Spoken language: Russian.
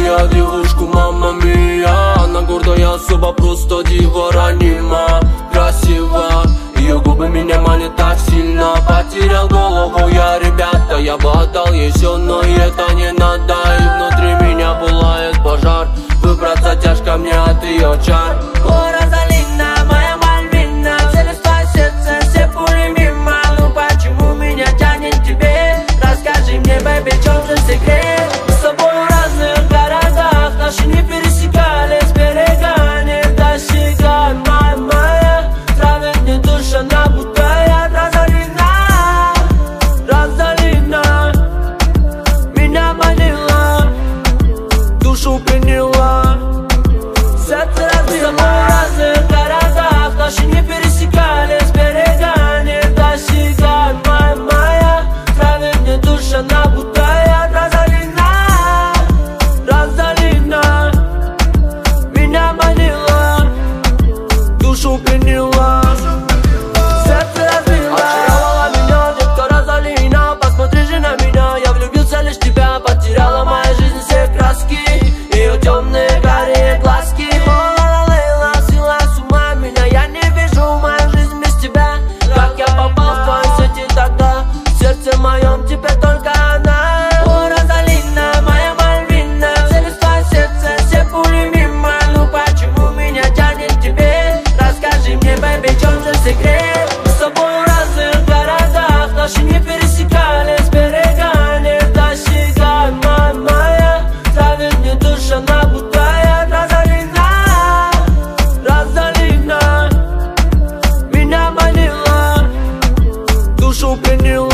мия, девушку, мамма мия. Она гордая особа, просто дива ранима, красива. Ее губы меня манят так сильно. Потерял голову я, ребята, я бы отдал ей все, но и это не надо. И внутри меня пылает пожар, выбраться тяжко мне от ее чар. О, Розалина, моя Мальвина, цель в твое сердце, все пули мимо. Ну почему меня тянет к тебе? Расскажи мне, бэби, в чем же секрет? Мы с тобой в разных городах, наши не пересекались, берега не достигают. Моя травит мне душа, она будто яд. Розалина, Розалина, меня манила, душу приняла, сердце разбила. Мы в разных городах, наши не пересекались, берега не достигают. Моя травит мне душа, она будто яд. Розалина, Розалина, меня манила, душу приняла, сердце разбила. Очаровала меня детка Розалина, посмотри же на меня, я влюбился лишь в тебя. Потеряла моя жизнь все краски, ее темные карие глазки. О, Лейла, свела с ума меня, я не вижу мою жизнь без тебя. Как я попал в твои сети тогда, в сердце моем теперь только она. О, Розалина, моя Мальвина, цель в твое сердце, все пули мимо. Ну почему меня тянет к тебе? Расскажи мне, бэби, в чем же секрет? Мы с тобой в разных городах, наши не пересекались, берега не достигают. Моя травит мне душа, она будто яд. Розалина, Розалина, меня манила, душу приняла.